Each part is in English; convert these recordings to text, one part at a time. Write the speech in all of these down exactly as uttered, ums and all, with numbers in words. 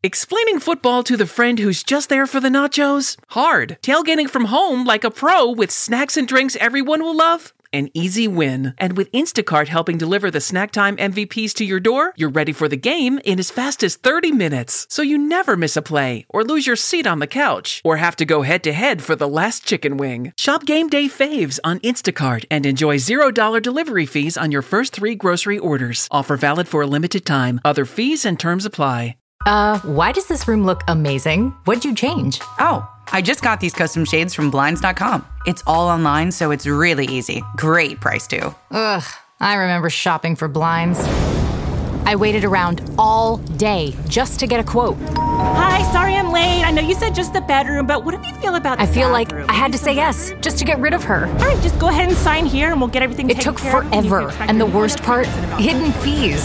Explaining football to the friend who's just there for the nachos? Hard. Tailgating from home like a pro with snacks and drinks everyone will love? An easy win. And with Instacart helping deliver the snack time M V Ps to your door, you're ready for the game in as fast as thirty minutes. So you never miss a play, or lose your seat on the couch, or have to go head-to-head for the last chicken wing. Shop Game Day Faves on Instacart and enjoy zero dollars delivery fees on your first three grocery orders. Offer valid for a limited time. Other fees and terms apply. Uh, why does this room look amazing? What'd you change? Oh, I just got these custom shades from Blinds dot com. It's all online, so it's really easy. Great price, too. Ugh, I remember shopping for blinds. I waited around all day just to get a quote. Hi, sorry I'm late. I know you said just the bedroom, but what do you feel about the I feel bathroom? like I had to say yes just to get rid of her. All right, just go ahead and sign here and we'll get everything It taken took care of. forever, and the worst part, hidden fees.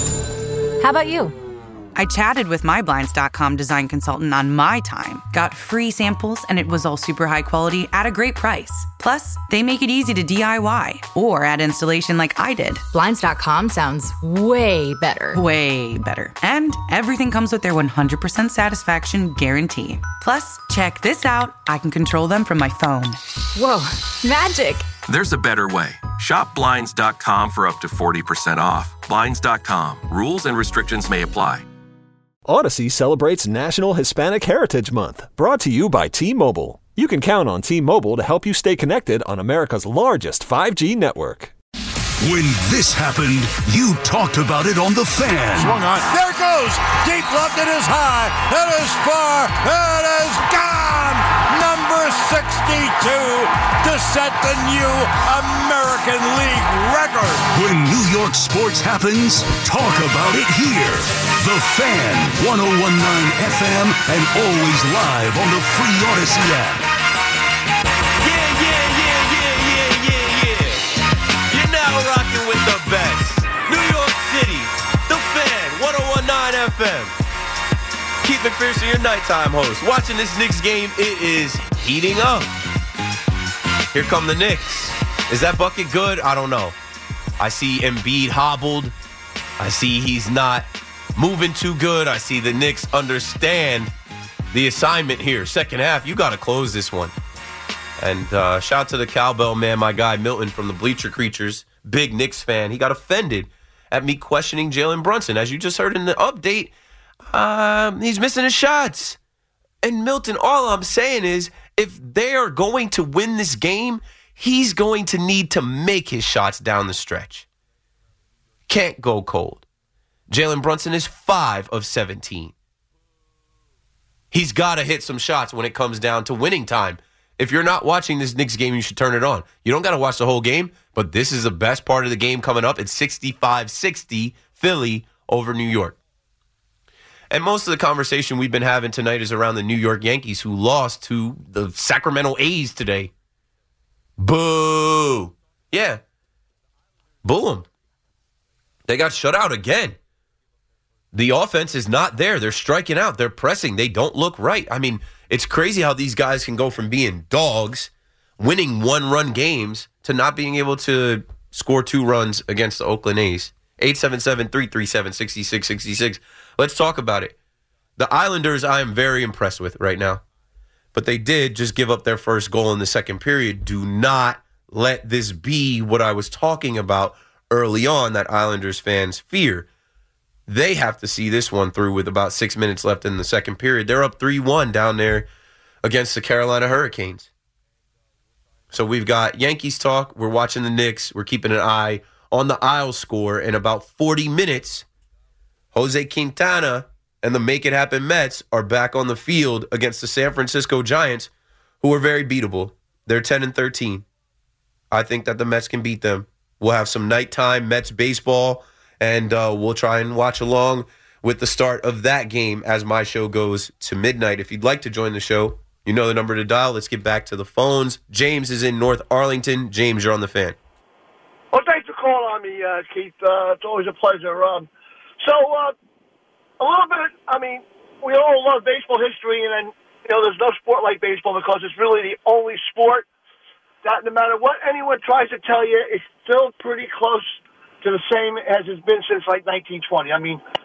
How about you? I chatted with my Blinds dot com design consultant on my time, got free samples, and it was all super high quality at a great price. Plus, they make it easy to D I Y or add installation like I did. Blinds dot com sounds way better. Way better. And everything comes with their one hundred percent satisfaction guarantee. Plus, check this out. I can control them from my phone. Whoa, magic. There's a better way. Shop Blinds dot com for up to forty percent off. Blinds dot com. Rules and restrictions may apply. Odyssey celebrates National Hispanic Heritage Month, brought to you by T-Mobile. You can count on T-Mobile to help you stay connected on America's largest five G network. When this happened, you talked about it on The Fan. Swung on. There it goes. Deep left. It is high. It is far. It is gone. Number sixty-two to set the new American League record. When New York sports happens, talk about it here. The Fan, one oh one point nine F M, and always live on the free Odyssey app. Yeah, yeah, yeah, yeah, yeah, yeah, yeah. You're now rocking with the best. New York City, The Fan, one oh one point nine F M. Keith McPherson, your nighttime host. Watching this Knicks game, it is heating up. Here come the Knicks. Is that bucket good? I don't know. I see Embiid hobbled. I see he's not moving too good. I see the Knicks understand the assignment here. Second half, you got to close this one. And uh, shout out to the cowbell man, my guy Milton from the Bleacher Creatures, big Knicks fan. He got offended at me questioning Jalen Brunson. As you just heard in the update, um, he's missing his shots. And Milton, all I'm saying is, if they are going to win this game, he's going to need to make his shots down the stretch. Can't go cold. Jalen Brunson is five of seventeen. He's got to hit some shots when it comes down to winning time. If you're not watching this Knicks game, you should turn it on. You don't got to watch the whole game, but this is the best part of the game coming up. It's sixty-five sixty Philly over New York. And most of the conversation we've been having tonight is around the New York Yankees, who lost to the Sacramento A's today. Boo. Yeah. Boo them. They got shut out again. The offense is not there. They're striking out. They're pressing. They don't look right. I mean, it's crazy how these guys can go from being dogs, winning one-run games, to not being able to score two runs against the Oakland A's. eight seven seven, three three seven, six six six six. Let's talk about it. The Islanders I am very impressed with right now. But they did just give up their first goal in the second period. Do not let this be what I was talking about early on that Islanders fans fear. They have to see this one through with about six minutes left in the second period. They're up three one down there against the Carolina Hurricanes. So we've got Yankees talk. We're watching the Knicks. We're keeping an eye on the Isles score. In about forty minutes, Jose Quintana and the Make It Happen Mets are back on the field against the San Francisco Giants, who are very beatable. They're ten and thirteen. I think that the Mets can beat them. We'll have some nighttime Mets baseball, and uh, we'll try and watch along with the start of that game as my show goes to midnight. If you'd like to join the show, you know the number to dial. Let's get back to the phones. James is in North Arlington. James, you're on the Fan. Well, thanks for calling on me, uh, Keith. Uh, it's always a pleasure. Um, so, uh, a little bit, I mean, we all love baseball history, and then, you know, there's no sport like baseball because it's really the only sport that no matter what anyone tries to tell you, it's still pretty close to the same as it's been since, like, nineteen twenty. I mean,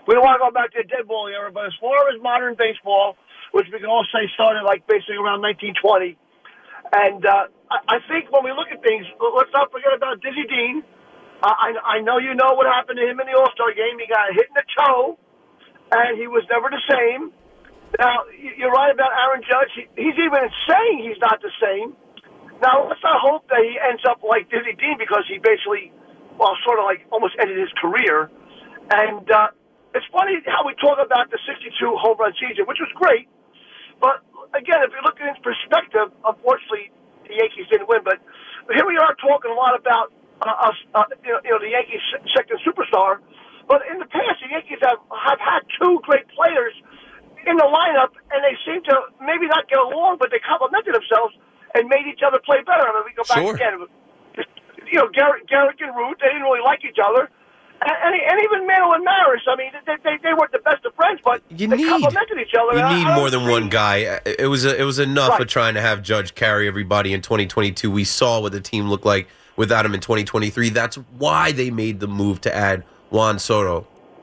we don't want to go back to the dead ball era, but as far as modern baseball, which we can all say started like basically around nineteen twenty, and uh, I, I think when we look at things, let's not forget about Dizzy Dean. Uh, I, I know you know what happened to him in the All-Star game. He got hit in the toe, and he was never the same. Now, you're right about Aaron Judge. He, he's even saying he's not the same. Now, let's not hope that he ends up like Dizzy Dean because he basically, well, sort of like almost ended his career. And uh, it's funny how we talk about the sixty-two home run season, which was great. But, again, if you look at it in perspective, unfortunately, the Yankees didn't win. But here we are talking a lot about uh, us, uh, you, know, you know, the Yankees' second superstar. But in the past, the Yankees have, have had two great players in the lineup, and they seem to maybe not get along, but they complemented themselves and made each other play better. I mean, we go back sure. again. You know, Garrett, Garrett and Root, they didn't really like each other. And, and, and even Mantle and Maris, I mean, they, they, they weren't the best of friends, but you they need, complemented each other. You need I, I more than see. one guy. It was a, it was enough right. of trying to have Judge carry everybody in twenty twenty-two. We saw what the team looked like without him in twenty twenty-three. That's why they made the move to add Juan Soto.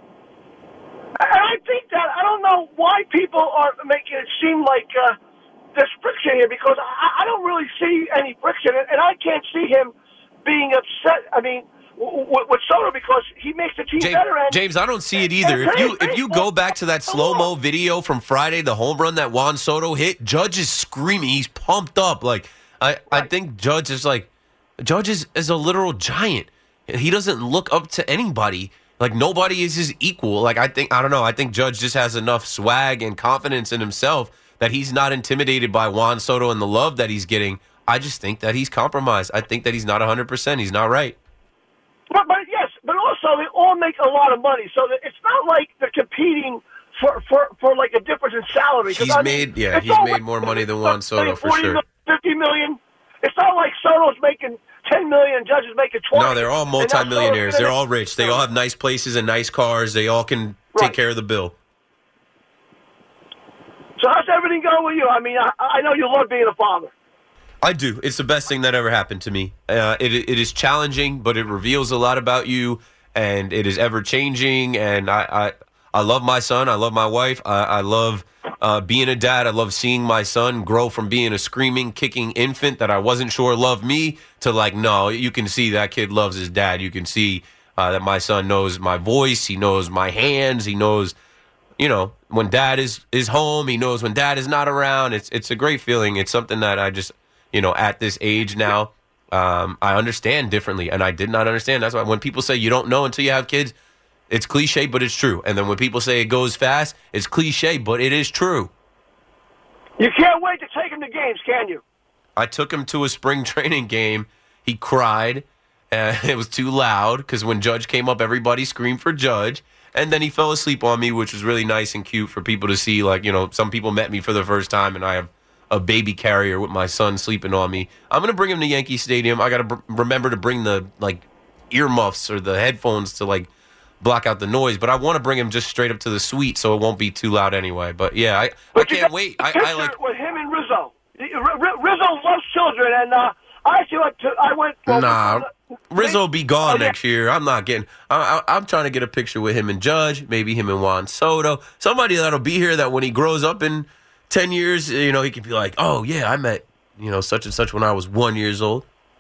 And I think that, I don't know why people are making it seem like uh, there's friction here, because I, I don't really see any friction, and, and I can't see him being upset, I mean, w- w- with Soto, because he makes the team James, better. And, James, I don't see it either. If you if you go back to that slow-mo video from Friday, the home run that Juan Soto hit, Judge is screaming. He's pumped up. Like I, right. I think Judge is like, Judge is, is a literal giant. He doesn't look up to anybody. Like, nobody is his equal. Like, I think, I don't know, I think Judge just has enough swag and confidence in himself that he's not intimidated by Juan Soto and the love that he's getting. I just think that he's compromised. I think that he's not one hundred percent. He's not right. But, but yes, but also they all make a lot of money, so that it's not like they're competing for, for, for like a difference in salary. He's I made, mean, yeah, he's made more money than Juan Soto for sure. fifty million. It's not like Soto's making ten million, Judge is making twenty. No, they're all multimillionaires. They're all rich. They all have nice places and nice cars. They all can take right. care of the bill. So how's everything going with you? I mean, I, I know you love being a father. I do. It's the best thing that ever happened to me. Uh, it it is challenging, but it reveals a lot about you, and it is ever changing. And I I, I love my son. I love my wife. I, I love uh, being a dad. I love seeing my son grow from being a screaming, kicking infant that I wasn't sure loved me to like, no, you can see that kid loves his dad. You can see uh, that my son knows my voice. He knows my hands. He knows, you know, when dad is, is home. He knows when dad is not around. It's it's a great feeling. It's something that I just, you know, at this age now, um, I understand differently. And I did not understand. That's why when people say you don't know until you have kids, it's cliche, but it's true. And then when people say it goes fast, it's cliche, but it is true. You can't wait to take him to games, can you? I took him to a spring training game. He cried. Uh, it was too loud because when Judge came up, everybody screamed for Judge. And then he fell asleep on me, which was really nice and cute for people to see. Like, you know, some people met me for the first time, and I have a baby carrier with my son sleeping on me. I'm going to bring him to Yankee Stadium. I got to br- remember to bring the, like, earmuffs or the headphones to, like, block out the noise. But I want to bring him just straight up to the suite so it won't be too loud anyway. But, yeah, I, I can't wait. I, I like with him and Rizzo. Rizzo loves children, and uh, I actually went to, I went. Well, nah, Rizzo will be gone oh, yeah. next year. I'm not getting. I, I, I'm trying to get a picture with him and Judge, maybe him and Juan Soto, somebody that'll be here that when he grows up in ten years, you know, he can be like, oh yeah, I met, you know, such and such when I was one years old.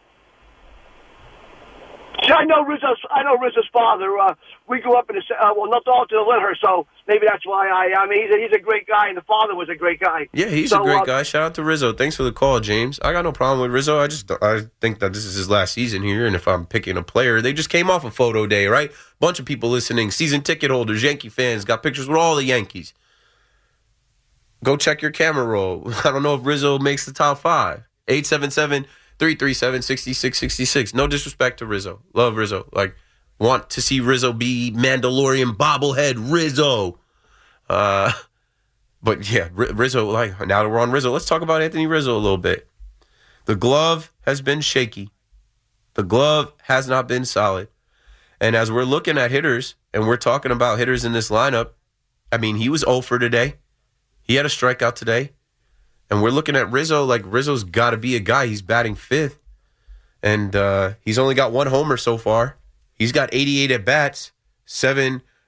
I know Rizzo's. I know Rizzo's father. Uh, we grew up in the uh, well, not all to the Lyndhurst, so maybe that's why I. I mean, he's a, he's a great guy, and the father was a great guy. Yeah, he's so, a great uh, guy. Shout out to Rizzo. Thanks for the call, James. I got no problem with Rizzo. I just I think that this is his last season here, and if I'm picking a player, they just came off a photo day, right? Bunch of people listening, season ticket holders, Yankee fans, got pictures with all the Yankees. Go check your camera roll. I don't know if Rizzo makes the top five. eight seven seven, three three seven, six six six six. No disrespect to Rizzo. Love Rizzo. Like, want to see Rizzo be Mandalorian bobblehead Rizzo. Uh, but, yeah, R- Rizzo, like, now that we're on Rizzo, let's talk about Anthony Rizzo a little bit. The glove has been shaky. The glove has not been solid. And as we're looking at hitters, and we're talking about hitters in this lineup, I mean, he was oh for today. He had a strikeout today. And we're looking at Rizzo like Rizzo's got to be a guy. He's batting fifth. And uh, he's only got one homer so far. He's got eighty-eight at-bats, seven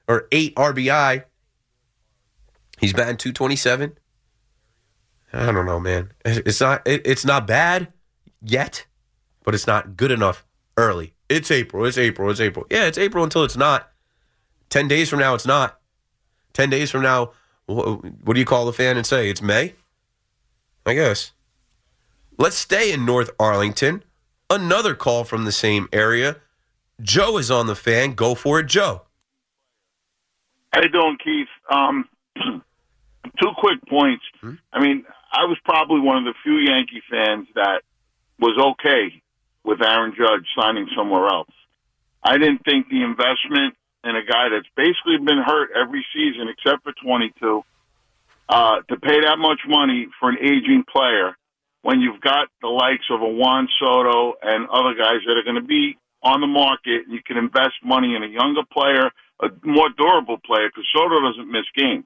or eight R B I. He's batting two twenty-seven. I don't know, man. It's not it, it's not bad yet, but it's not good enough early. It's April. It's April. It's April. Yeah, it's April until it's not. Ten days from now, it's not. Ten days from now, what, what do you call the fan and say? It's May? I guess. Let's stay in North Arlington. Another call from the same area. Joe is on the fan. Go for it, Joe. How you doing, Keith? Um, two quick points. Hmm? I mean, I was probably one of the few Yankee fans that was okay with Aaron Judge signing somewhere else. I didn't think the investment in a guy that's basically been hurt every season except for twenty-two, uh, to pay that much money for an aging player when you've got the likes of a Juan Soto and other guys that are going to be on the market, and you can invest money in a younger player, a more durable player, because Soto doesn't miss games.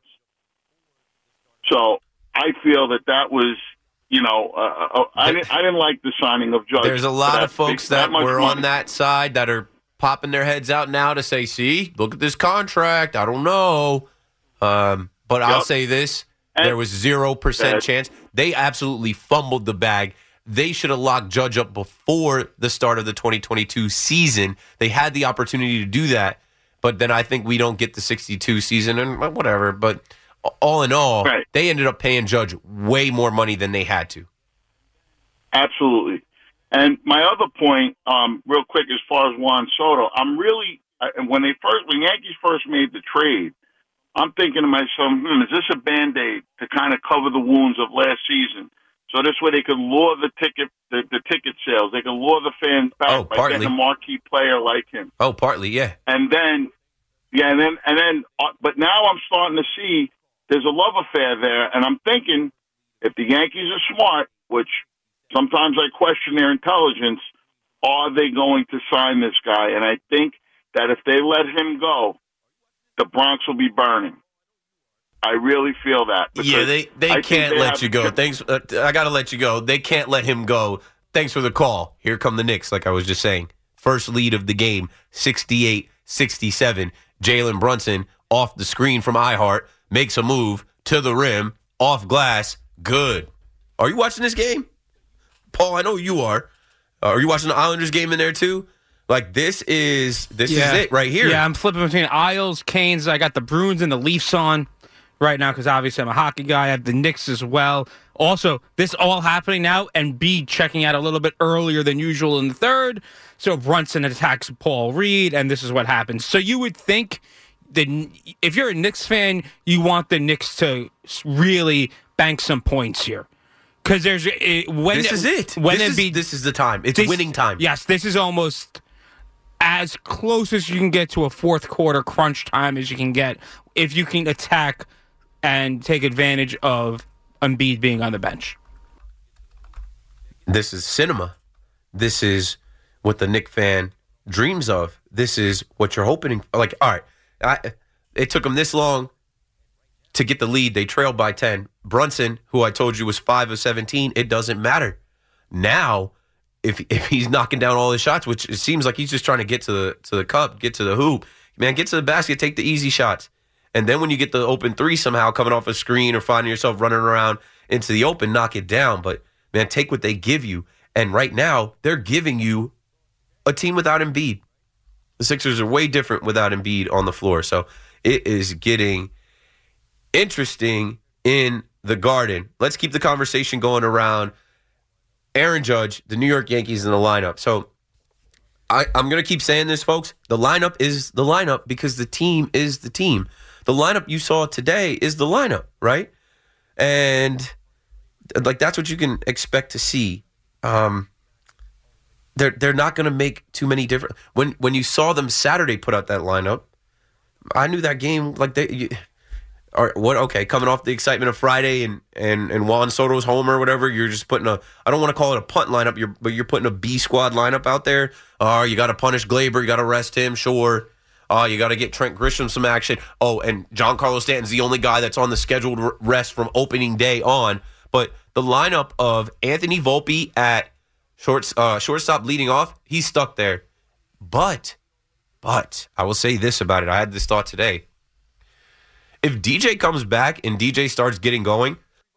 So I feel that that was, you know, uh, uh, I, didn't, I didn't like the signing of Judge. There's a lot that, of folks that, that were money. on that side that are popping their heads out now to say, see, look at this contract. I don't know. Um, but yep. I'll say this. And there was zero percent chance. They absolutely fumbled the bag. They should have locked Judge up before the start of the twenty twenty-two season. They had the opportunity to do that. But then I think we don't get the sixty-two season and whatever. But all in all, right. They ended up paying Judge way more money than they had to. Absolutely. And my other point, um, real quick, as far as Juan Soto, I'm really, when they first, when Yankees first made the trade, I'm thinking to myself, hmm, is this a Band-Aid to kind of cover the wounds of last season? So this way they could lure the ticket, the, the ticket sales. They could lure the fans back oh, by partly. getting a marquee player like him. Oh, partly, yeah. And then, yeah, and then, and then, uh, but now I'm starting to see there's a love affair there, and I'm thinking if the Yankees are smart, which sometimes I question their intelligence, are they going to sign this guy? And I think that if they let him go, the Bronx will be burning. I really feel that. Yeah, they, they can't they let you go. Thanks. Uh, I got to let you go. They can't let him go. Thanks for the call. Here come the Knicks, like I was just saying. First lead of the game, sixty-eight sixty-seven. Jalen Brunson off the screen from iHeart, makes a move to the rim, off glass, good. Are you watching this game? Paul, I know you are. Uh, are you watching the Islanders game in there too? Like, this is this yeah. is it right here. Yeah, I'm flipping between Isles, Canes. I got the Bruins and the Leafs on right now because obviously I'm a hockey guy. I have the Knicks as well. Also, this all happening now, and B checking out a little bit earlier than usual in the third. So Brunson attacks Paul Reed, and this is what happens. So you would think that if you're a Knicks fan, you want the Knicks to really bank some points here. Because there's it, when this is it. When this, it is, be, this is the time. It's this, winning time. Yes, this is almost as close as you can get to a fourth quarter crunch time as you can get if you can attack and take advantage of Embiid being on the bench. This is cinema. This is what the Knick fan dreams of. This is what you're hoping. Like, all right, I, it took them this long to get the lead. They trailed by ten. Brunson, who I told you was five of seventeen, it doesn't matter. Now, if if he's knocking down all his shots, which it seems like he's just trying to get to the to the cup, get to the hoop, man, get to the basket, take the easy shots. And then when you get the open three somehow coming off a screen or finding yourself running around into the open, knock it down. But, man, take what they give you. And right now, they're giving you a team without Embiid. The Sixers are way different without Embiid on the floor. So it is getting interesting in the Garden. Let's keep the conversation going around Aaron Judge, the New York Yankees in the lineup. So I, I'm going to keep saying this, folks. The lineup is the lineup because the team is the team. The lineup you saw today is the lineup, right? And like that's what you can expect to see. Um, they're they're not going to make too many different. When when you saw them Saturday put out that lineup, I knew that game like they. You, or what? Okay, coming off the excitement of Friday and and and Juan Soto's home or whatever, you're just putting a. I don't want to call it a punt lineup, you're, but you're putting a B squad lineup out there. Oh, you got to punish Glaber, you got to rest him, sure. Oh, you got to get Trent Grisham some action. Oh, and Giancarlo Stanton's the only guy that's on the scheduled rest from opening day on. But the lineup of Anthony Volpe at short, uh, shortstop leading off, he's stuck there. But, but, I will say this about it. I had this thought today. If D J comes back and D J starts getting going,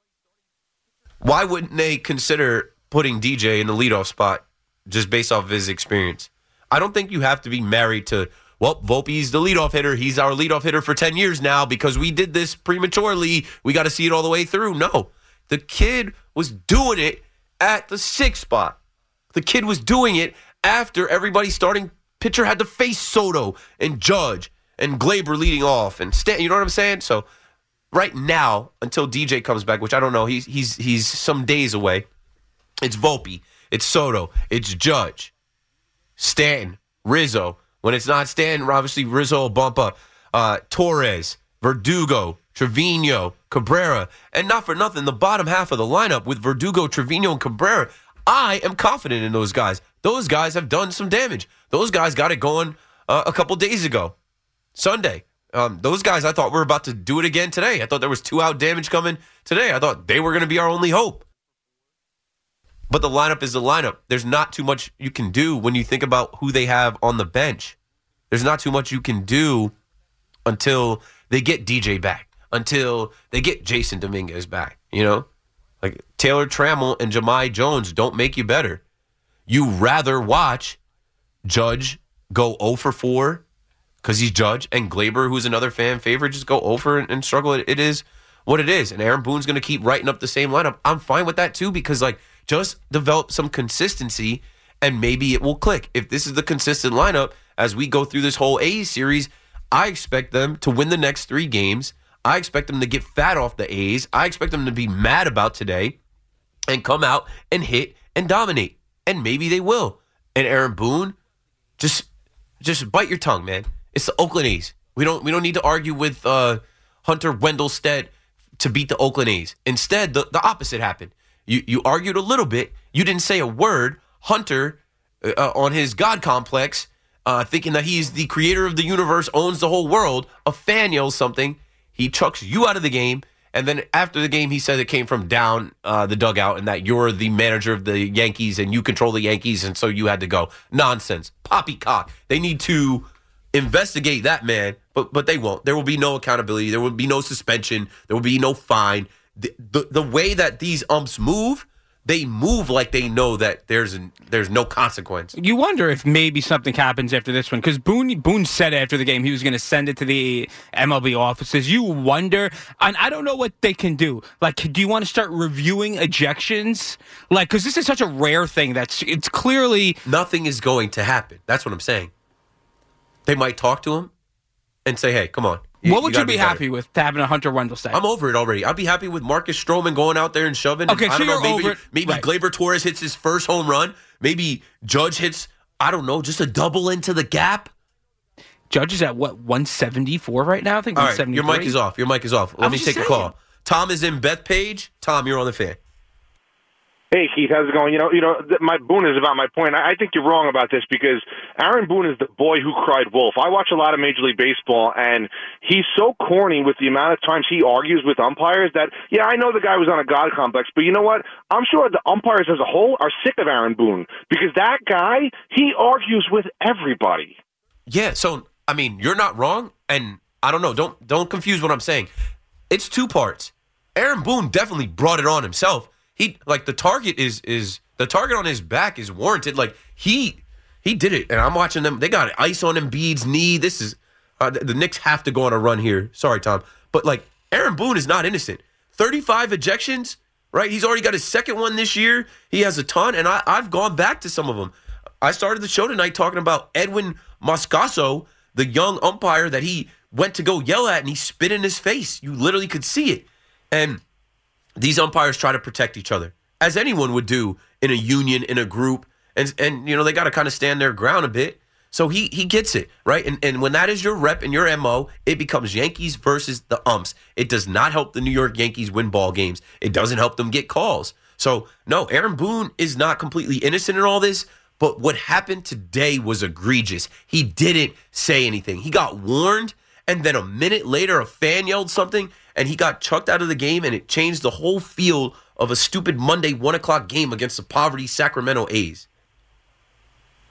why wouldn't they consider putting D J in the leadoff spot just based off of his experience? I don't think you have to be married to, well, Volpe's the leadoff hitter. He's our leadoff hitter for ten years now because we did this prematurely. We got to see it all the way through. No, the kid was doing it at the sixth spot. The kid was doing it after everybody starting pitcher had to face Soto and Judge and Glaber leading off and Stan, you know what I'm saying? So right now, until D J comes back, which I don't know, he's he's he's some days away. It's Volpe, it's Soto, it's Judge, Stanton, Rizzo. When it's not Stanton, obviously Rizzo will bump up. Uh, Torres, Verdugo, Trevino, Cabrera, and not for nothing, the bottom half of the lineup with Verdugo, Trevino, and Cabrera. I am confident in those guys. Those guys have done some damage. Those guys got it going uh, a couple days ago. Sunday. Um, those guys, I thought were about to do it again today. I thought there was two-out damage coming today. I thought they were going to be our only hope. But the lineup is the lineup. There's not too much you can do when you think about who they have on the bench. There's not too much you can do until they get D J back, until they get Jason Dominguez back, you know? Like Taylor Trammell and Jahmai Jones don't make you better. You rather watch Judge go oh for four because he's Judge, and Glaber, who's another fan favorite, just go oh for and, and struggle. It, it is what it is. And Aaron Boone's going to keep writing up the same lineup. I'm fine with that too because, like, just develop some consistency and maybe it will click. If this is the consistent lineup as we go through this whole A's series, I expect them to win the next three games. I expect them to get fat off the A's. I expect them to be mad about today and come out and hit and dominate. And maybe they will. And Aaron Boone, just just bite your tongue, man. It's the Oakland A's. We don't we don't need to argue with uh, Hunter Wendelstedt to beat the Oakland A's. Instead, the, the opposite happened. You you argued a little bit. You didn't say a word. Hunter, uh, on his God complex, uh, thinking that he's the creator of the universe, owns the whole world, a fan yells something. He chucks you out of the game. And then after the game, he said it came from down uh, the dugout and that you're the manager of the Yankees and you control the Yankees, and so you had to go. Nonsense. Poppycock. They need to investigate that man, but but they won't. There will be no accountability. There will be no suspension. There will be no fine. The, the, the way that these umps move, they move like they know that there's an, there's no consequence. You wonder if maybe something happens after this one, because Boone Boone said after the game he was going to send it to the M L B offices. You wonder, and I don't know what they can do. Like, do you want to start reviewing ejections? Like, because this is such a rare thing that's it's clearly nothing is going to happen. That's what I'm saying. They might talk to him and say, "Hey, come on." You, what would you, you be, be happy with to having a Hunter Wendelstedt? I'm over it already. I'd be happy with Marcus Stroman going out there and shoving. Okay, and, so I don't you're know, maybe, over it. Maybe right. Glaber Torres hits his first home run. Maybe Judge hits, I don't know, just a double into the gap. Judge is at, what, one seventy-four right now? I think All one right, seventy-three. your mic is off. Your mic is off. Let I'm me take saying. a call. Tom is in Bethpage. Tom, you're on the fan. Hey, Keith, how's it going? You know, you know, th- my Boone is about my point. I, I think you're wrong about this because Aaron Boone is the boy who cried wolf. I watch a lot of Major League Baseball, and he's so corny with the amount of times he argues with umpires that, yeah, I know the guy was on a God complex, but you know what? I'm sure the umpires as a whole are sick of Aaron Boone because that guy, he argues with everybody. Yeah, so, I mean, you're not wrong, and I don't know. Don't don't confuse what I'm saying. It's two parts. Aaron Boone definitely brought it on himself. He like the target is is the target on his back is warranted. Like he he did it, and I'm watching them. They got ice on Embiid's knee. This is uh, the, the Knicks have to go on a run here. Sorry, Tom, but like Aaron Boone is not innocent. thirty-five ejections, right? He's already got his second one this year. He has a ton, and I, I've gone back to some of them. I started the show tonight talking about Edwin Moscoso, the young umpire that he went to go yell at, and he spit in his face. You literally could see it, and these umpires try to protect each other, as anyone would do in a union, in a group. And, and you know, they got to kind of stand their ground a bit. So he he gets it, right? And, and when that is your rep and your M O, it becomes Yankees versus the umps. It does not help the New York Yankees win ball games. It doesn't help them get calls. So, no, Aaron Boone is not completely innocent in all this, but what happened today was egregious. He didn't say anything. He got warned, and then a minute later, a fan yelled something, and he got chucked out of the game, and it changed the whole feel of a stupid Monday one o'clock game against the poverty Sacramento A's.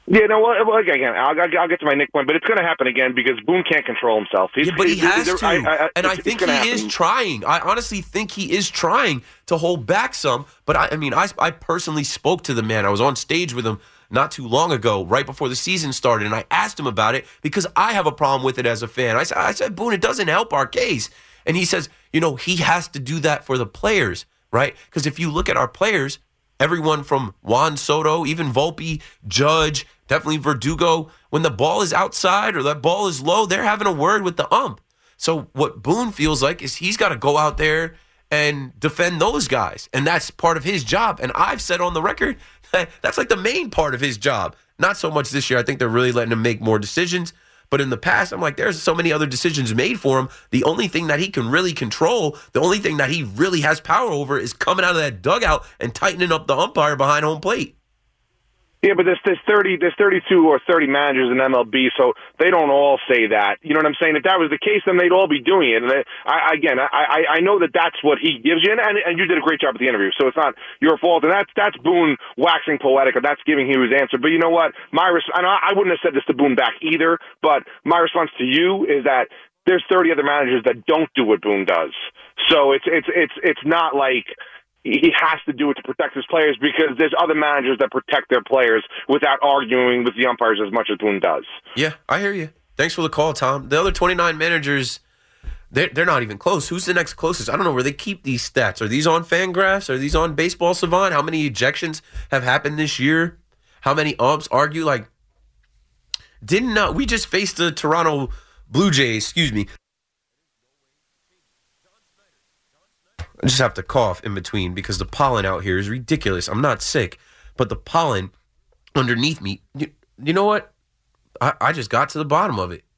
Yeah, no, well, well again, I'll, I'll get to my Nick point, but it's going to happen again because Boone can't control himself. He's, yeah, but he he's, has he's, to, I, I, and I think he happen. is trying. I honestly think he is trying to hold back some, but I, I mean, I, I personally spoke to the man. I was on stage with him not too long ago, right before the season started, and I asked him about it because I have a problem with it as a fan. I said, I said, Boone, it doesn't help our case. And he says, you know, he has to do that for the players, right? Because if you look at our players, everyone from Juan Soto, even Volpe, Judge, definitely Verdugo, when the ball is outside or that ball is low, they're having a word with the ump. So what Boone feels like is he's got to go out there and defend those guys. And that's part of his job. And I've said on the record that that's like the main part of his job. Not so much this year. I think they're really letting him make more decisions. But in the past, I'm like, there's so many other decisions made for him. The only thing that he can really control, the only thing that he really has power over is coming out of that dugout and tightening up the umpire behind home plate. Yeah, but there's there's thirty there's thirty-two or thirty managers in M L B, so they don't all say that. You know what I'm saying? If that was the case, then they'd all be doing it. And I, I, again, I, I I know that that's what he gives you, and, and and you did a great job at the interview, so it's not your fault. And that's that's Boone waxing poetic, or that's giving you his answer. But you know what? My res- and I, I wouldn't have said this to Boone back either. But my response to you is that there's thirty other managers that don't do what Boone does. So it's it's it's it's not like he has to do it to protect his players, because there's other managers that protect their players without arguing with the umpires as much as Boone does. Yeah, I hear you. Thanks for the call, Tom. The other twenty-nine managers, they're, they're not even close. Who's the next closest? I don't know where they keep these stats. Are these on Fangraphs? Are these on Baseball Savant? How many ejections have happened this year? How many umps argue? Like, didn't uh, we just face the Toronto Blue Jays, excuse me, I just have to cough in between because the pollen out here is ridiculous. I'm not sick, but the pollen underneath me, you, you know what? I, I just got to the bottom of it.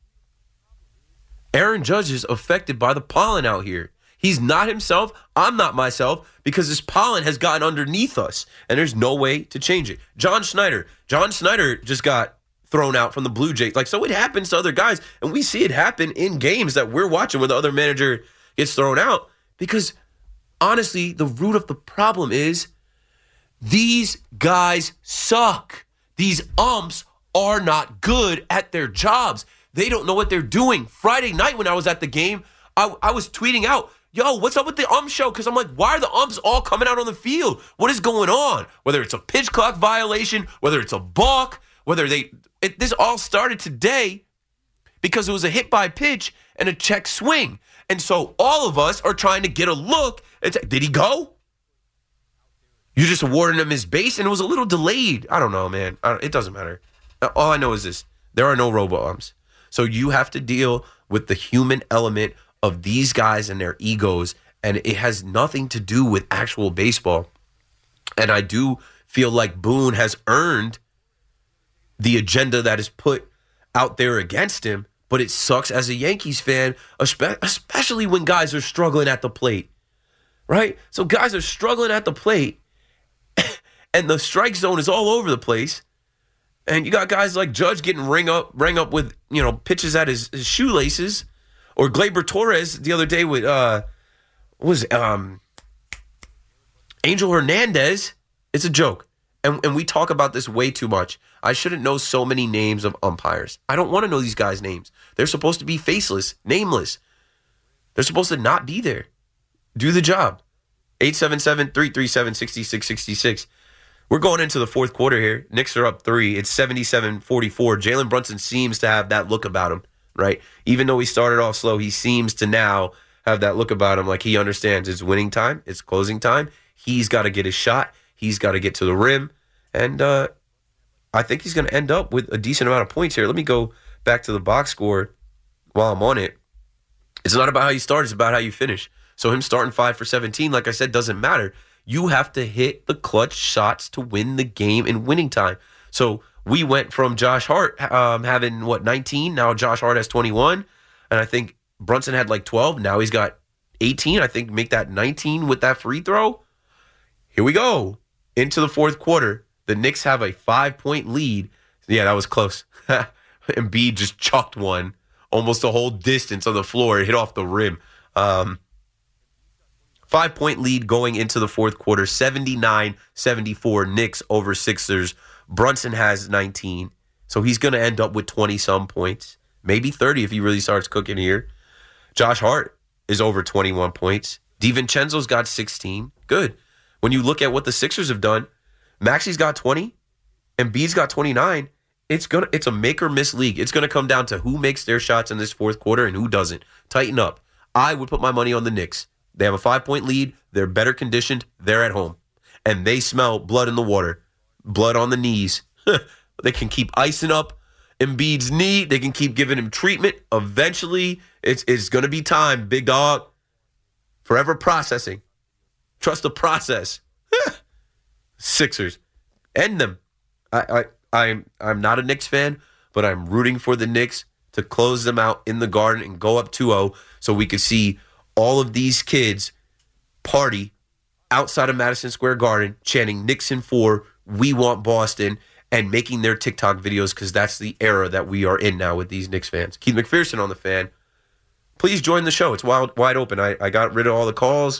Aaron Judge is affected by the pollen out here. He's not himself. I'm not myself because this pollen has gotten underneath us, and there's no way to change it. John Schneider. John Schneider just got thrown out from the Blue Jays. Like, so it happens to other guys, and we see it happen in games that we're watching when the other manager gets thrown out because – honestly, the root of the problem is these guys suck. These umps are not good at their jobs. They don't know what they're doing. Friday night when I was at the game, I, I was tweeting out, yo, what's up with the ump show? Because I'm like, why are the umps all coming out on the field? What is going on? Whether it's a pitch clock violation, whether it's a balk, whether they... It, this all started today because it was a hit by pitch and a check swing. And so all of us are trying to get a look. It's, did he go? You just awarded him his base, and it was a little delayed. I don't know, man. I, it doesn't matter. All I know is this. There are no robo-umps. So you have to deal with the human element of these guys and their egos, and it has nothing to do with actual baseball. And I do feel like Boone has earned the agenda that is put out there against him, but it sucks as a Yankees fan, especially when guys are struggling at the plate, right? So guys are struggling at the plate, and the strike zone is all over the place, and you got guys like Judge getting ring up, ring up with, you know, pitches at his, his shoelaces, or Gleyber Torres the other day with uh, what was it, um, Angel Hernandez. It's a joke, and and we talk about this way too much. I shouldn't know so many names of umpires. I don't want to know these guys' names. They're supposed to be faceless, nameless. They're supposed to not be there. Do the job. eight seven seven, three three seven, six six six six. We're going into the fourth quarter here. Knicks are up three. It's seventy-seven forty-four. Jalen Brunson seems to have that look about him, right? Even though he started off slow, he seems to now have that look about him like he understands it's winning time, it's closing time. He's got to get his shot. He's got to get to the rim. And, uh, I think he's going to end up with a decent amount of points here. Let me go back to the box score while I'm on it. It's not about how you start. It's about how you finish. So him starting five for seventeen, like I said, doesn't matter. You have to hit the clutch shots to win the game in winning time. So we went from Josh Hart um, having, what, nineteen? Now Josh Hart has twenty-one. And I think Brunson had like twelve. Now he's got eighteen. I think make that nineteen with that free throw. Here we go. Into the fourth quarter. The Knicks have a five-point lead. Yeah, that was close. Embiid just chucked one almost the whole distance on the floor. It hit off the rim. Um, five-point lead going into the fourth quarter. seventy-nine seventy-four Knicks over Sixers. Brunson has nineteen. So he's going to end up with twenty-some points, maybe thirty if he really starts cooking here. Josh Hart is over twenty-one points. DiVincenzo's got sixteen. Good. When you look at what the Sixers have done, Maxi's got twenty, Embiid's got twenty-nine. It's gonna it's a make or miss league. It's gonna come down to who makes their shots in this fourth quarter and who doesn't. Tighten up. I would put my money on the Knicks. They have a five-point lead. They're better conditioned. They're at home. And they smell blood in the water. Blood on the knees. They can keep icing up Embiid's knee. They can keep giving him treatment. Eventually, it's, it's going to be time, big dog. Forever processing. Trust the process. Sixers. End them. I, I, I'm, I'm not a Knicks fan, but I'm rooting for the Knicks to close them out in the Garden and go up two oh so we could see all of these kids party outside of Madison Square Garden chanting Knicks in four, we want Boston, and making their TikTok videos because that's the era that we are in now with these Knicks fans. Keith McPherson on The Fan. Please join the show. It's wild, wide open. I, I got rid of all the calls,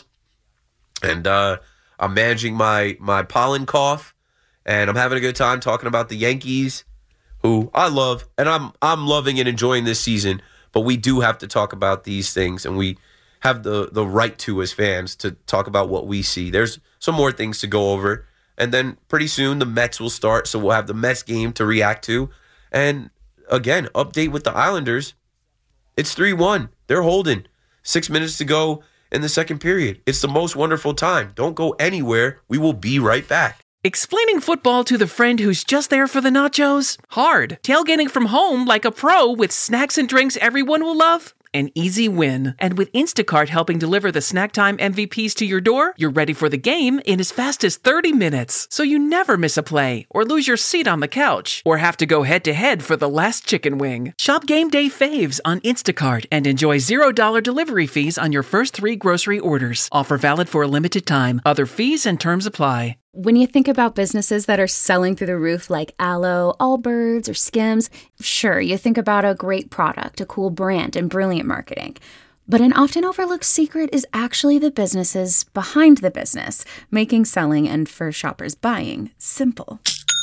and uh, I'm managing my, my pollen cough, and I'm having a good time talking about the Yankees, who I love, and I'm I'm loving and enjoying this season, but we do have to talk about these things, and we have the, the right to as fans to talk about what we see. There's some more things to go over. And then pretty soon the Mets will start, so we'll have the Mets game to react to. And again, update with the Islanders. It's three one. They're holding. Six minutes to go in the second period. It's the most wonderful time. Don't go anywhere. We will be right back. Explaining football to the friend who's just there for the nachos? Hard. Tailgating from home like a pro with snacks and drinks everyone will love? An easy win. And with Instacart helping deliver the snack time M V Ps to your door, you're ready for the game in as fast as thirty minutes. So you never miss a play or lose your seat on the couch or have to go head to head for the last chicken wing. Shop game day faves on Instacart and enjoy zero dollars delivery fees on your first three grocery orders. Offer valid for a limited time. Other fees and terms apply. When you think about businesses that are selling through the roof like Aloe, Allbirds, or Skims, sure, you think about a great product, a cool brand, and brilliant marketing. But an often overlooked secret is actually the businesses behind the business, making selling and for shoppers buying simple.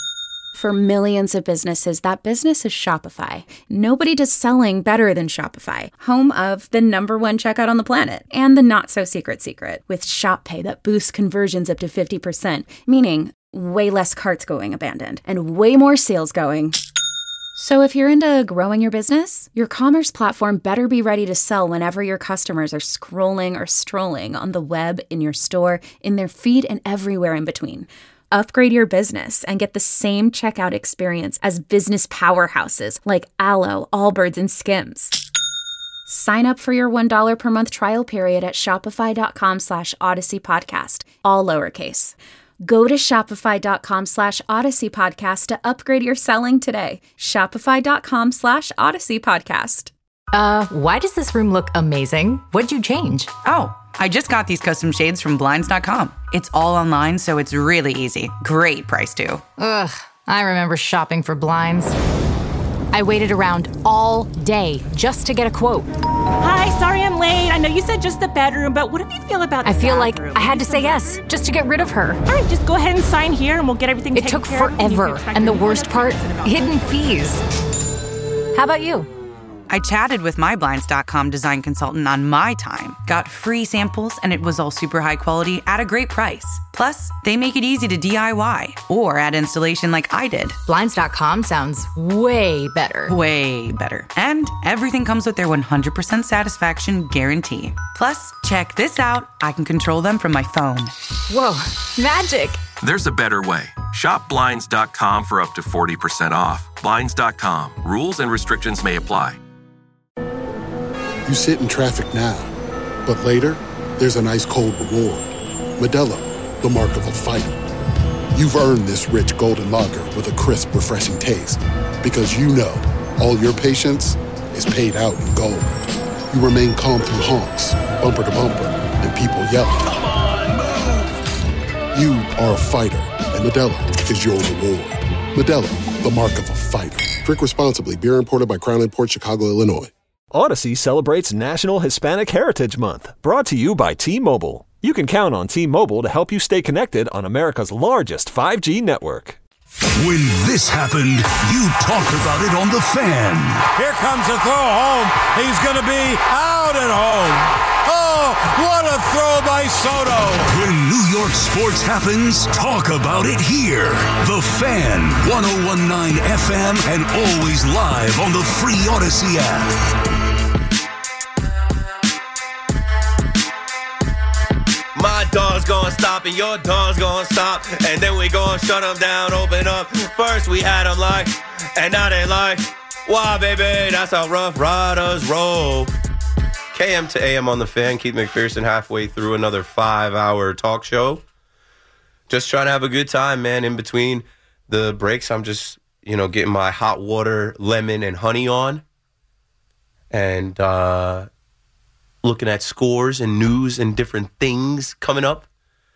For millions of businesses, that business is Shopify. Nobody does selling better than Shopify, home of the number one checkout on the planet, and the not-so-secret secret, with Shop Pay that boosts conversions up to fifty percent, meaning way less carts going abandoned, and way more sales going. So if you're into growing your business, your commerce platform better be ready to sell whenever your customers are scrolling or strolling on the web, in your store, in their feed, and everywhere in between. Upgrade your business and get the same checkout experience as business powerhouses like Aloe, Allbirds, and Skims. Sign up for your one dollar per month trial period at shopify.com slash Odyssey Podcast, all lowercase. Go to shopify.com slash Odyssey Podcast to upgrade your selling today. Shopify.com slash Odyssey Podcast. Uh, why does this room look amazing? What'd you change? Oh, I just got these custom shades from Blinds dot com. It's all online, so it's really easy. Great price, too. Ugh, I remember shopping for blinds. I waited around all day just to get a quote. Hi, sorry I'm late. I know you said just the bedroom, but what do you feel about the I feel bathroom? like I had to say yes just to get rid of her. All right, just go ahead and sign here and we'll get everything It taken took care of. forever, and the worst part, hidden fees. How about you? I chatted with my Blinds dot com design consultant on my time, got free samples, and it was all super high quality at a great price. Plus, they make it easy to D I Y or add installation like I did. Blinds dot com sounds way better. Way better. And everything comes with their one hundred percent satisfaction guarantee. Plus, check this out. I can control them from my phone. Whoa, magic. There's a better way. Shop Blinds dot com for up to forty percent off. Blinds dot com. Rules and restrictions may apply. You sit in traffic now, but later, there's an ice-cold reward. Modelo, the mark of a fighter. You've earned this rich golden lager with a crisp, refreshing taste. Because you know, all your patience is paid out in gold. You remain calm through honks, bumper to bumper, and people yelling. Come on, move! You are a fighter, and Modelo is your reward. Modelo, the mark of a fighter. Drink responsibly. Beer imported by Crown Imports, Chicago, Illinois. Odyssey celebrates National Hispanic Heritage Month, brought to you by T-Mobile. You can count on T-Mobile to help you stay connected on America's largest five G network. When this happened, you talked about it on The Fan. Here comes a throw home. He's going to be out at home. Oh, what a throw by Soto. When New York sports happens, talk about it here. The Fan, one oh one point nine F M, and always live on the free Odyssey app. My dog's gonna stop and your dog's gonna stop, and then we gonna shut them down, open up. First we had them like, and now they like, why, baby, that's how Rough Riders roll. K M to A M on The Fan. Keith McPherson halfway through another five-hour talk show. Just trying to have a good time, man. In between the breaks, I'm just, you know, getting my hot water, lemon, and honey on. And, uh... looking at scores and news and different things coming up.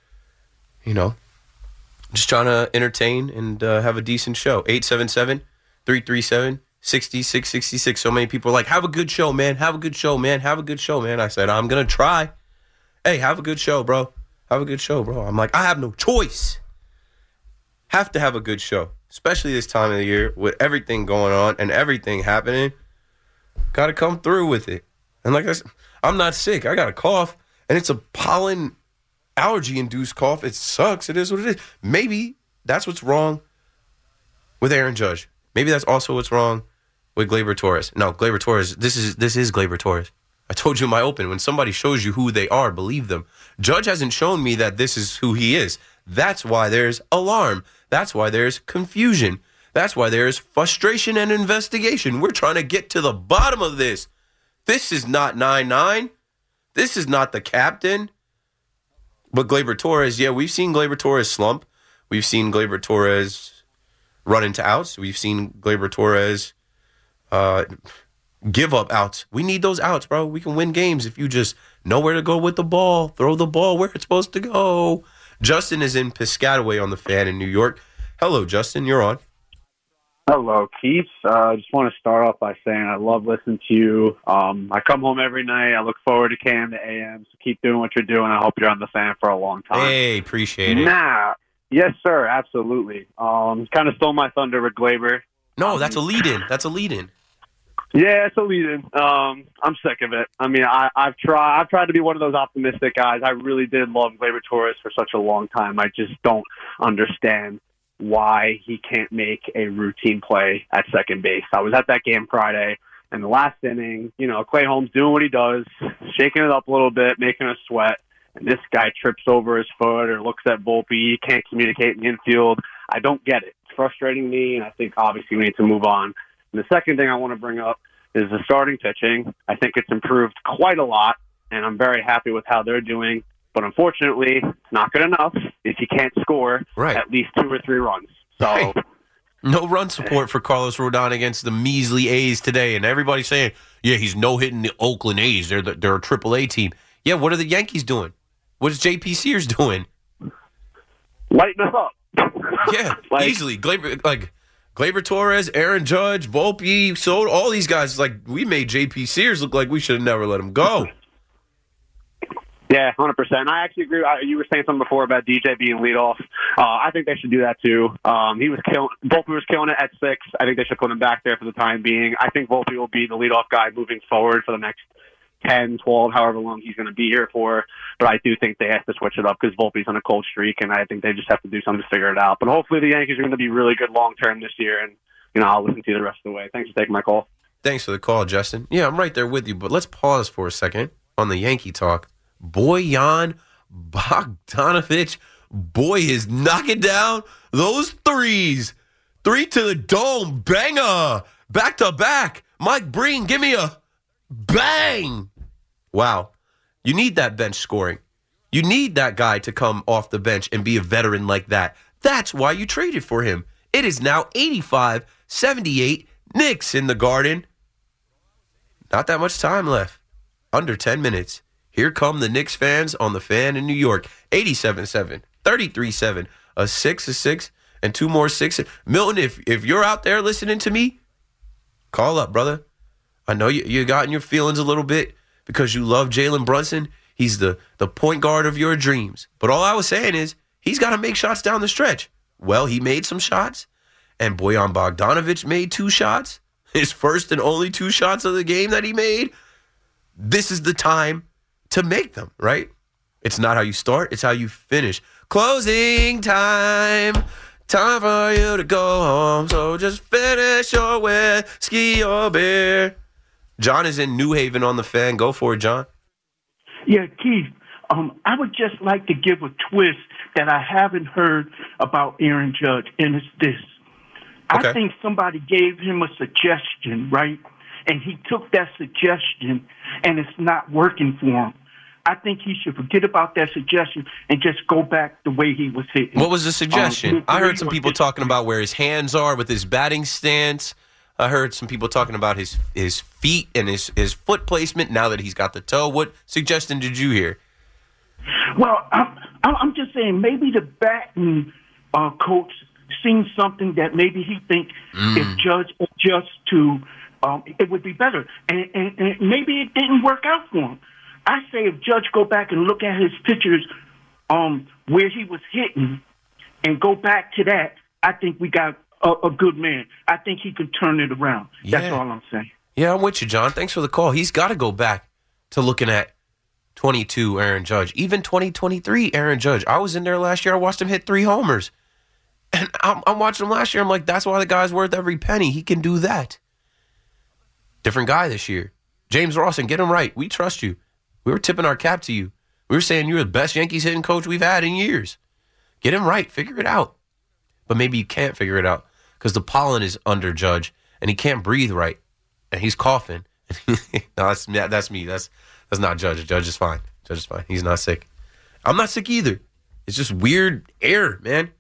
You know, just trying to entertain and uh, have a decent show. eight seven seven, three three seven, six six six six. So many people are like, have a good show, man. Have a good show, man. Have a good show, man. I said, I'm going to try. Hey, have a good show, bro. Have a good show, bro. I'm like, I have no choice. Have to have a good show, especially this time of the year with everything going on and everything happening. Got to come through with it. And like I said, I'm not sick. I got a cough, and it's a pollen allergy-induced cough. It sucks. It is what it is. Maybe that's what's wrong with Aaron Judge. Maybe that's also what's wrong with Gleyber Torres. No, Gleyber Torres, this is this is Gleyber Torres. I told you in my open, when somebody shows you who they are, believe them. Judge hasn't shown me that this is who he is. That's why there's alarm. That's why there's confusion. That's why there's frustration and investigation. We're trying to get to the bottom of this. This is not nine nine. This is not the captain. But Gleyber Torres, yeah, we've seen Gleyber Torres slump. We've seen Gleyber Torres run into outs. We've seen Gleyber Torres uh, give up outs. We need those outs, bro. We can win games if you just know where to go with the ball. Throw the ball where it's supposed to go. Justin is in Piscataway on The Fan in New York. Hello, Justin. You're on. Hello, Keith. I uh, just want to start off by saying I love listening to you. Um, I come home every night. I look forward to K M to A M. So keep doing what you're doing. I hope you're on The Fan for a long time. Hey, appreciate it. Nah. Yes, sir. Absolutely. Um, kind of stole my thunder with Gleyber. No, um, that's a lead-in. That's a lead-in. Yeah, it's a lead-in. Um, I'm sick of it. I mean, I, I've tried. I've tried to be one of those optimistic guys. I really did love Gleyber Torres for such a long time. I just don't understand why he can't make a routine play at second base. I was at that game Friday, and the last inning, you know, Clay Holmes doing what he does, shaking it up a little bit, making us sweat, and this guy trips over his foot or looks at Volpe. He can't communicate in the infield. I don't get it. It's frustrating me, and I think obviously we need to move on. And the second thing I want to bring up is the starting pitching. I think it's improved quite a lot, and I'm very happy with how they're doing. But unfortunately, it's not good enough if you can't score right. at least two or three runs. So, right. No run support for Carlos Rodon against the measly A's today. And everybody's saying, yeah, he's no-hitting the Oakland A's. They're, the, they're a triple A team. Yeah, what are the Yankees doing? What is J P Sears doing? Lighten us up. Yeah, like, easily. Gleyber, like, Gleyber Torres, Aaron Judge, Volpe, Soto, all these guys, like, we made J P Sears look like we should have never let him go. Yeah, one hundred percent. I actually agree. You were saying something before about D J being leadoff. Uh, I think they should do that too. Um, he was killing. Volpe was killing it at six. I think they should put him back there for the time being. I think Volpe will be the leadoff guy moving forward for the next ten, twelve, however long he's going to be here for. But I do think they have to switch it up because Volpe's on a cold streak, and I think they just have to do something to figure it out. But hopefully the Yankees are going to be really good long term this year, and you know I'll listen to you the rest of the way. Thanks for taking my call. Thanks for the call, Justin. Yeah, I'm right there with you. But let's pause for a second on the Yankee talk. Boyan Bogdanovich, boy, is knocking down those threes. Three to the dome, banger, back to back. Mike Breen, give me a bang. Wow. You need that bench scoring. You need that guy to come off the bench and be a veteran like that. That's why you traded for him. It is now eighty-five seventy-eight, Knicks in the Garden. Not that much time left. Under ten minutes. Here come the Knicks fans on The Fan in New York. eighty-seven seven, thirty-three seven, a six, a six, and two more sixes. Milton, if if you're out there listening to me, call up, brother. I know you, you got in your feelings a little bit because you love Jalen Brunson. He's the, the point guard of your dreams. But all I was saying is he's got to make shots down the stretch. Well, he made some shots, and Bojan Bogdanovic made two shots, his first and only two shots of the game that he made. This is the time to make them, right? It's not how you start, it's how you finish. Closing time. Time for you to go home, so just finish your whiskey or beer. John is in New Haven on the Fan. Go for it, John. Yeah, Keith, um, I would just like to give a twist that I haven't heard about Aaron Judge, and it's this. Okay. I think somebody gave him a suggestion, right? And he took that suggestion, and it's not working for him. I think he should forget about that suggestion and just go back the way he was hitting. What was the suggestion? Um, I heard some people talking about where his hands are with his batting stance. I heard some people talking about his his feet and his, his foot placement now that he's got the toe. What suggestion did you hear? Well, I'm, I'm just saying maybe the batting uh, coach seen something that maybe he think Mm. if Judge adjusts to, um, it would be better. And, and, and maybe it didn't work out for him. I say if Judge go back and look at his pictures um, where he was hitting and go back to that, I think we got a, a good man. I think he can turn it around. That's Yeah. all I'm saying. Yeah, I'm with you, John. Thanks for the call. He's got to go back to looking at twenty-two Aaron Judge, even twenty twenty-three Aaron Judge. I was in there last year. I watched him hit three homers. And I'm, I'm watching him last year. I'm like, that's why the guy's worth every penny. He can do that. Different guy this year. James Rawson, get him right. We trust you. We were tipping our cap to you. We were saying you're the best Yankees hitting coach we've had in years. Get him right. Figure it out. But maybe you can't figure it out because the pollen is under Judge and he can't breathe right. And he's coughing. no, that's, that's me. That's that's not Judge. Judge is fine. Judge is fine. He's not sick. I'm not sick either. It's just weird air, man.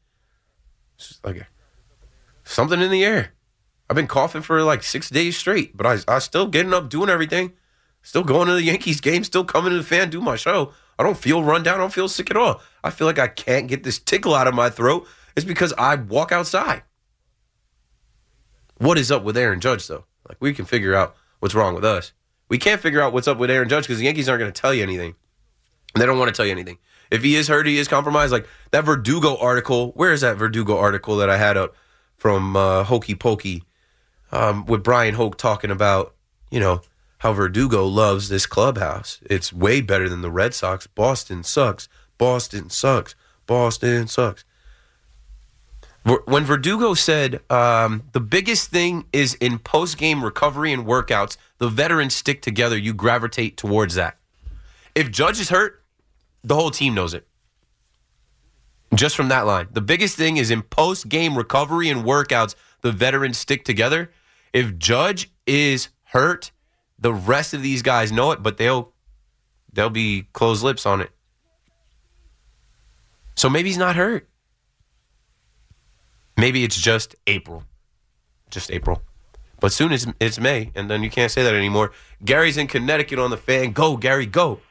It's just like a, something in the air. I've been coughing for like six days straight, but I I still getting up, doing everything. Still going to the Yankees game, still coming to the Fan, do my show. I don't feel run down. I don't feel sick at all. I feel like I can't get this tickle out of my throat. It's because I walk outside. What is up with Aaron Judge, though? Like, we can figure out what's wrong with us. We can't figure out what's up with Aaron Judge because the Yankees aren't going to tell you anything. And they don't want to tell you anything. If he is hurt, he is compromised. Like that Verdugo article. Where is that Verdugo article that I had up from uh, Hokey Pokey um, with Brian Hoke talking about, you know, how Verdugo loves this clubhouse. It's way better than the Red Sox. Boston sucks. Boston sucks. Boston sucks. When Verdugo said um, the biggest thing is in post-game recovery and workouts, the veterans stick together, you gravitate towards that. If Judge is hurt, the whole team knows it. Just from that line. The biggest thing is in post-game recovery and workouts, the veterans stick together. If Judge is hurt, the rest of these guys know it, but they'll they'll be closed lips on it. So maybe he's not hurt. Maybe it's just April. Just April. But soon it's, it's May, and then you can't say that anymore. Gary's in Connecticut on the Fan. Go, Gary, go.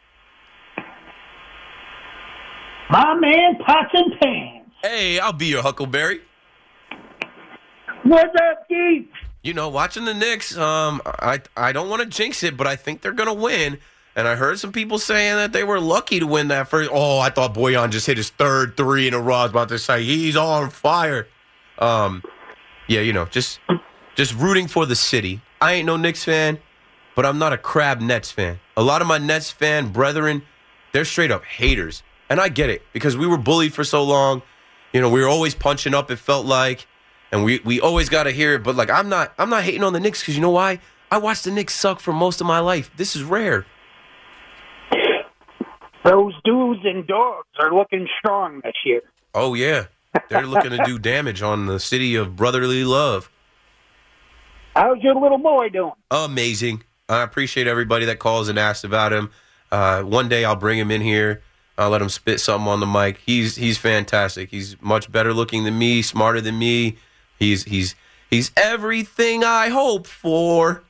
My man, Pots and Pans. Hey, I'll be your Huckleberry. What's up, Keith? You know, watching the Knicks, um, I I don't want to jinx it, but I think they're going to win. And I heard some people saying that they were lucky to win that first. Oh, I thought Bojan just hit his third three in a row. I was about to say, he's on fire. Um, yeah, you know, just just rooting for the city. I ain't no Knicks fan, but I'm not a crab Nets fan. A lot of my Nets fan brethren, they're straight up haters. And I get it, because we were bullied for so long. You know, we were always punching up, it felt like. And we, we always got to hear it. But, like, I'm not I'm not hating on the Knicks, because you know why? I watched the Knicks suck for most of my life. This is rare. Those dudes and dogs are looking strong this year. Oh, yeah. They're looking to do damage on the city of brotherly love. How's your little boy doing? Amazing. I appreciate everybody that calls and asks about him. Uh, one day I'll bring him in here. I'll let him spit something on the mic. He's he's fantastic. He's much better looking than me, smarter than me. He's he's he's everything I hope for.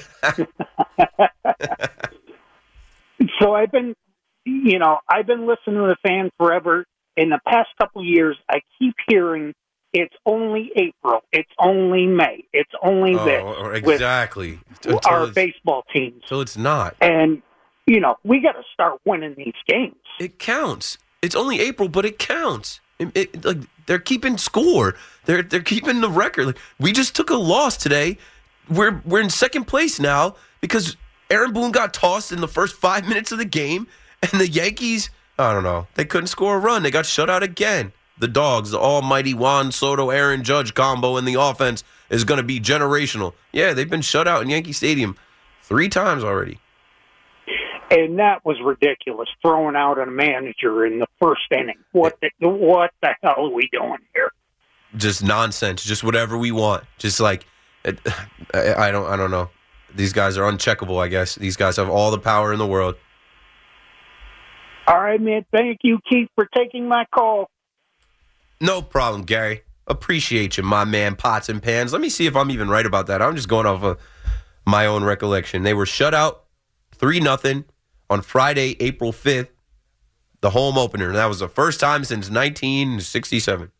So I've been, you know, I've been listening to the Fan forever. In the past couple of years, I keep hearing it's only April, it's only May, it's only oh, this. Exactly. With our baseball teams. So it's not. And, you know, we got to start winning these games. It counts. It's only April, but it counts. It, it, like they're keeping score. They're they're keeping the record. Like, we just took a loss today. We're we're in second place now because Aaron Boone got tossed in the first five minutes of the game, and the Yankees, I don't know, they couldn't score a run. They got shut out again. The Dogs, the almighty Juan Soto, Aaron Judge combo in the offense is going to be generational. Yeah, they've been shut out in Yankee Stadium three times already. And that was ridiculous, throwing out a manager in the first inning. What the, what the hell are we doing here? Just nonsense. Just whatever we want. Just like, it, I, I don't I don't know. These guys are uncheckable, I guess. These guys have all the power in the world. All right, man. Thank you, Keith, for taking my call. No problem, Gary. Appreciate you, my man, Pots and Pans. Let me see if I'm even right about that. I'm just going off of my own recollection. They were shut out three nothing on Friday, April fifth, the home opener. That was the first time since nineteen sixty-seven.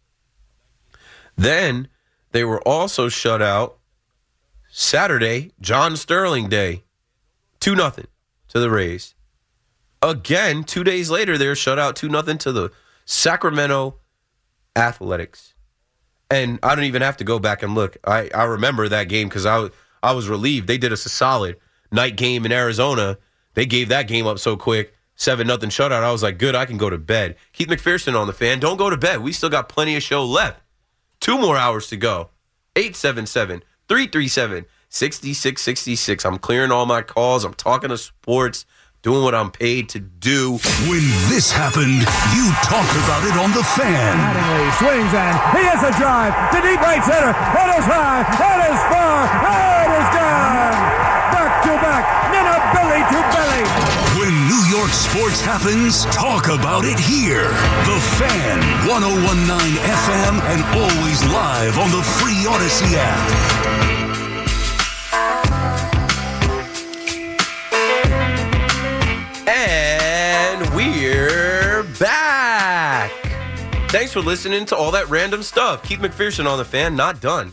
Then they were also shut out Saturday, John Sterling Day, two nothing to the Rays. Again, two days later, they were shut out two nothing to the Sacramento Athletics. And I don't even have to go back and look. I, I remember that game because I, I was relieved. They did us a solid night game in Arizona. They gave that game up so quick. seven nothing shutout. I was like, good, I can go to bed. Keith McPherson on the Fan. Don't go to bed. We still got plenty of show left. Two more hours to go. eight seven seven, three three seven, six six six six. I'm clearing all my calls. I'm talking to sports. Doing what I'm paid to do. When this happened, you talked about it on The Fan. Mattingly swings and he has a drive to deep right center. It is high. It is far. It is gone. Back to back. Nina belly to belly. When New York sports happens, talk about it here. The Fan, one oh one point nine F M, and always live on the free Odyssey app. And we're back. Thanks for listening to all that random stuff. Keith McPherson on the Fan, not done.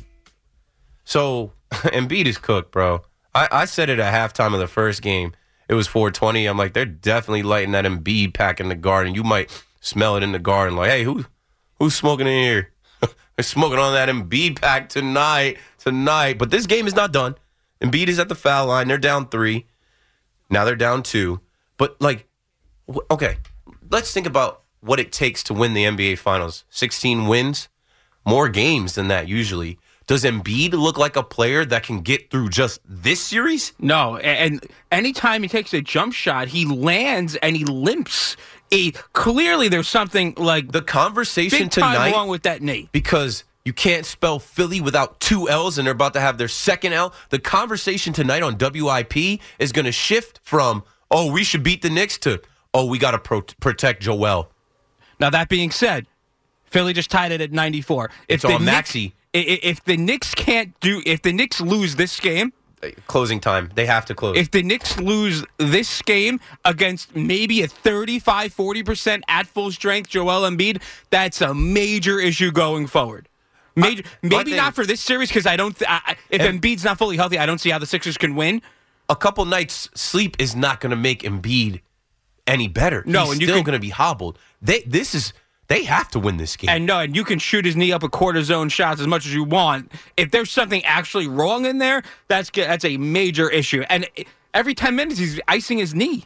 So, Embiid is cooked, bro. I, I said it at halftime of the first game. It was four twenty. I'm like, they're definitely lighting that Embiid pack in the garden. You might smell it in the garden. Like, hey, who who's smoking in here? They're smoking on that Embiid pack tonight, tonight. But this game is not done. Embiid is at the foul line. They're down three. Now they're down two. But, like, okay, let's think about what it takes to win the N B A Finals. sixteen wins, more games than that usually. Does Embiid look like a player that can get through just this series? No, and anytime he takes a jump shot, he lands and he limps. He, clearly, there's something like the conversation big time tonight wrong with that knee. Because you can't spell Philly without two L's, and they're about to have their second L. The conversation tonight on W I P is going to shift from, oh, we should beat the Knicks to, oh, we got to pro- protect Joel. Now, that being said, Philly just tied it at ninety-four. If It's on Knicks, Maxey. If the Knicks can't do, if the Knicks lose this game, closing time, they have to close. If the Knicks lose this game against maybe a thirty-five, forty percent at full strength Joel Embiid, that's a major issue going forward. Major, uh, maybe thing, not for this series because I don't. Th- I, if and, Embiid's not fully healthy, I don't see how the Sixers can win. A couple nights sleep is not going to make Embiid any better. No, He's and still you going to be hobbled. They this is they have to win this game. And no, and you can shoot his knee up with cortisone shots as much as you want. If there's something actually wrong in there, that's that's a major issue. And every ten minutes he's icing his knee.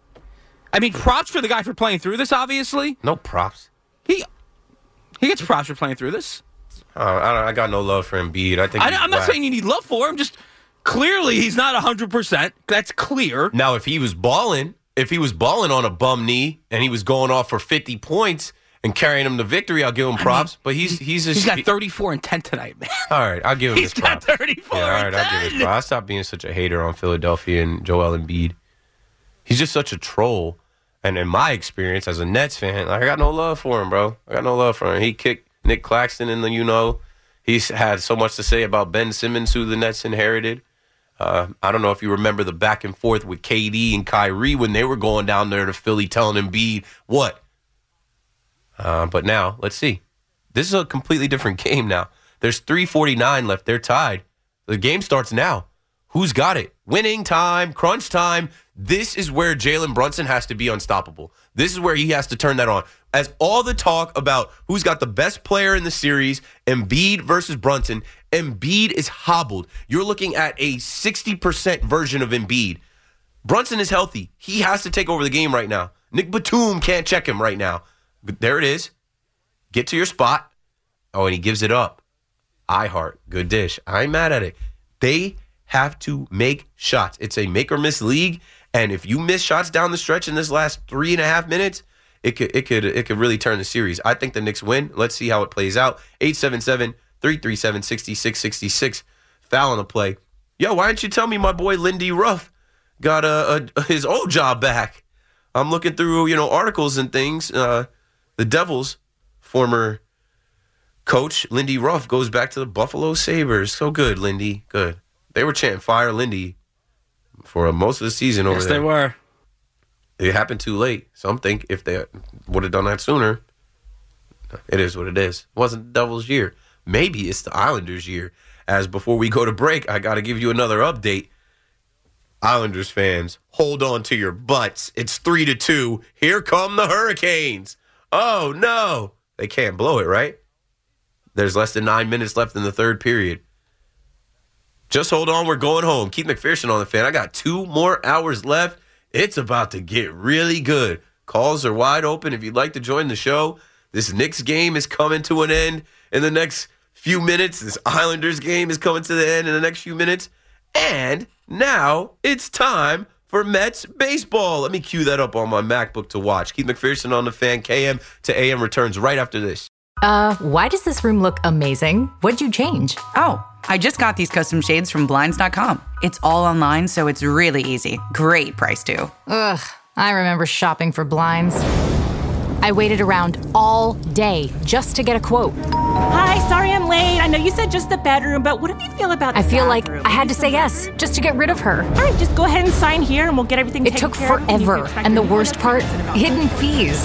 I mean, props for the guy for playing through this. Obviously, no props. He he gets props for playing through this. Uh, I, I got no love for Embiid. I think I, I'm not whack. saying you need love for him. Just clearly he's not one hundred percent. That's clear. Now, if he was balling, if he was balling on a bum knee and he was going off for fifty points and carrying him to victory, I'll give him props. I mean, but he's he's he's got thirty-four and ten tonight, man. All right, I'll give him he's his props. He's got thirty-four yeah, all right, and I'll give him his props. I'll stop being such a hater on Philadelphia and Joel Embiid. He's just such a troll. And in my experience as a Nets fan, I got no love for him, bro. I got no love for him. He kicked Nick Claxton in the, you know. He's had so much to say about Ben Simmons, who the Nets inherited. Uh, I don't know if you remember the back and forth with K D and Kyrie when they were going down there to Philly telling Embiid what. Uh, but now, let's see. This is a completely different game now. There's three forty-nine left. They're tied. The game starts now. Who's got it? Winning time, crunch time. This is where Jalen Brunson has to be unstoppable. This is where he has to turn that on. as all the talk about who's got the best player in the series, Embiid versus Brunson, Embiid is hobbled. You're looking at a sixty percent version of Embiid. Brunson is healthy. He has to take over the game right now. Nick Batum can't check him right now. But there it is. Get to your spot. Oh, and he gives it up. iHeart, good dish. I ain't mad at it. They have to make shots. It's a make or miss league, and if you miss shots down the stretch in this last three and a half minutes, it could it could it could really turn the series. I think the Knicks win. Let's see how it plays out. eight seven seven, three three seven, six six six six. Foul on the play. Yo, why didn't you tell me my boy Lindy Ruff got a, a his old job back? I'm looking through, you know, articles and things. Uh, the Devils, former coach Lindy Ruff, goes back to the Buffalo Sabres. So good, Lindy. Good. They were chanting fire Lindy for most of the season over yes, there. Yes, they were. It happened too late. Some think if they would have done that sooner, it is what it is. It wasn't the Devils' year. Maybe it's the Islanders' year. As before we go to break, I got to give you another update. Islanders fans, hold on to your butts. It's three to two. Here come the Hurricanes. Oh, no. They can't blow it, right? There's less than nine minutes left in the third period. Just hold on. We're going home. Keith McPherson on the fan. I got two more hours left. It's about to get really good. Calls are wide open. If you'd like to join the show, this Knicks game is coming to an end in the next few minutes. This Islanders game is coming to the end in the next few minutes. And now it's time for Mets baseball. Let me cue that up on my MacBook to watch. Keith McPherson on the fan. K M to A M returns right after this. Uh, why does this room look amazing? What'd you change? Oh, I just got these custom shades from Blinds dot com. It's all online, so it's really easy. Great price, too. Ugh, I remember shopping for blinds. I waited around all day just to get a quote. Hi, sorry I'm late. I know you said just the bedroom, but what do you feel about the I feel bathroom? like I had to say yes just to get rid of her. All right, just go ahead and sign here and we'll get everything It taken took care of. forever, and the worst part, hidden fees.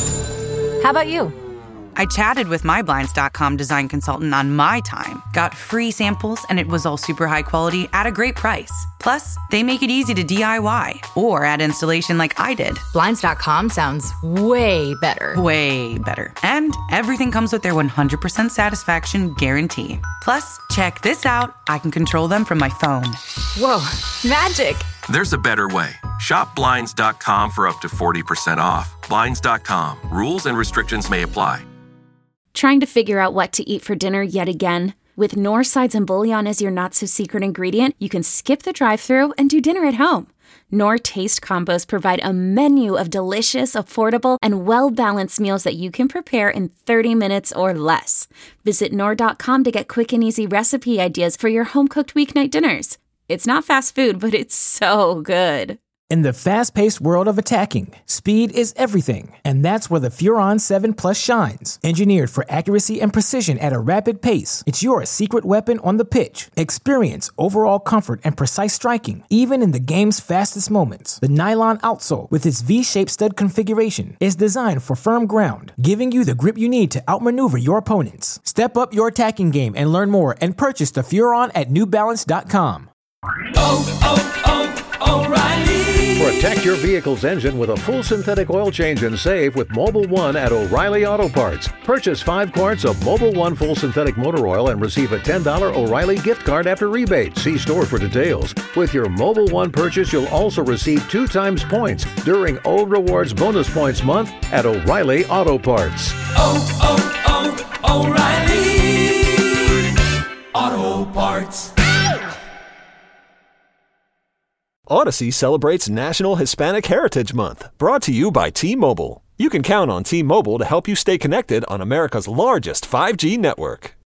How about you? I chatted with my Blinds dot com design consultant on my time, got free samples, and it was all super high quality at a great price. Plus, they make it easy to D I Y or add installation like I did. Blinds dot com sounds way better. Way better. And everything comes with their one hundred percent satisfaction guarantee. Plus, check this out. I can control them from my phone. Whoa, magic. There's a better way. Shop Blinds dot com for up to forty percent off. Blinds dot com. Rules and restrictions may apply. Trying to figure out what to eat for dinner yet again? With Knorr sides and bouillon as your not-so-secret ingredient, you can skip the drive-thru and do dinner at home. Knorr Taste Combos provide a menu of delicious, affordable, and well-balanced meals that you can prepare in thirty minutes or less. Visit Knorr dot com to get quick and easy recipe ideas for your home-cooked weeknight dinners. It's not fast food, but it's so good. In the fast-paced world of attacking, speed is everything, and that's where the Furon seven Plus shines. Engineered for accuracy and precision at a rapid pace, it's your secret weapon on the pitch. Experience overall comfort and precise striking, even in the game's fastest moments. The nylon outsole, with its V-shaped stud configuration, is designed for firm ground, giving you the grip you need to outmaneuver your opponents. Step up your attacking game and learn more and purchase the Furon at New Balance dot com. Oh, oh, oh, O'Reilly. Protect your vehicle's engine with a full synthetic oil change and save with Mobile One at O'Reilly Auto Parts. Purchase five quarts of Mobile One full synthetic motor oil and receive a ten dollars O'Reilly gift card after rebate. See store for details. With your Mobile One purchase, you'll also receive two times points during O Rewards Bonus Points Month at O'Reilly Auto Parts. Oh, oh, oh, O'Reilly Auto Parts. Odyssey celebrates National Hispanic Heritage Month, brought to you by T-Mobile. You can count on T-Mobile to help you stay connected on America's largest five G network.